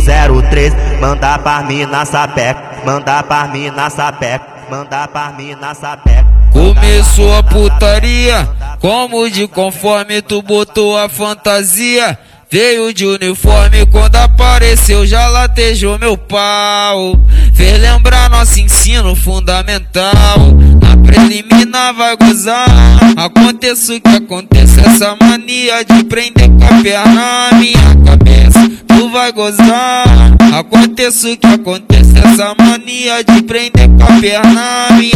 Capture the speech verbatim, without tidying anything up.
zero três, manda pra mina sapeca, manda pra mina sapeca, manda pra mina sapeca. Começou a putaria, como de conforme tu botou a fantasia. Veio de uniforme, quando apareceu já latejou meu pau. Fez lembrar nosso ensino fundamental. Na preliminar vai gozar, aconteça o que aconteça. Essa mania de prender com a perna na minha cabeça, tu vai gozar, aconteça o que aconteça. Essa mania de prender com a perna na minha